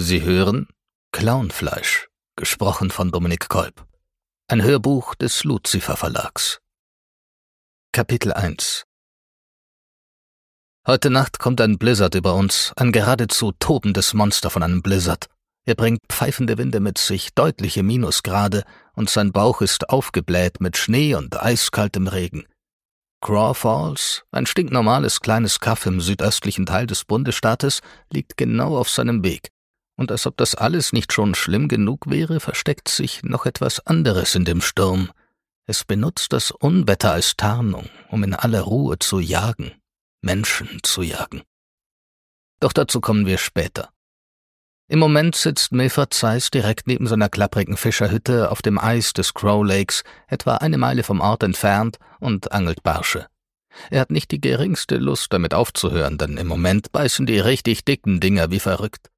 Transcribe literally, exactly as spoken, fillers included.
Sie hören Clownfleisch, gesprochen von Dominik Kolb. Ein Hörbuch des Luzifer Verlags. Kapitel eins. Heute Nacht kommt ein Blizzard über uns, ein geradezu tobendes Monster von einem Blizzard. Er bringt pfeifende Winde mit sich, deutliche Minusgrade, und sein Bauch ist aufgebläht mit Schnee und eiskaltem Regen. Craw Falls, ein stinknormales kleines Kaff im südöstlichen Teil des Bundesstaates, liegt genau auf seinem Weg. Und als ob das alles nicht schon schlimm genug wäre, versteckt sich noch etwas anderes in dem Sturm. Es benutzt das Unwetter als Tarnung, um in aller Ruhe zu jagen, Menschen zu jagen. Doch dazu kommen wir später. Im Moment sitzt Milford Zeiss direkt neben seiner klapprigen Fischerhütte auf dem Eis des Crow Lakes, etwa eine Meile vom Ort entfernt, und angelt Barsche. Er hat nicht die geringste Lust, damit aufzuhören, denn im Moment beißen die richtig dicken Dinger wie verrückt.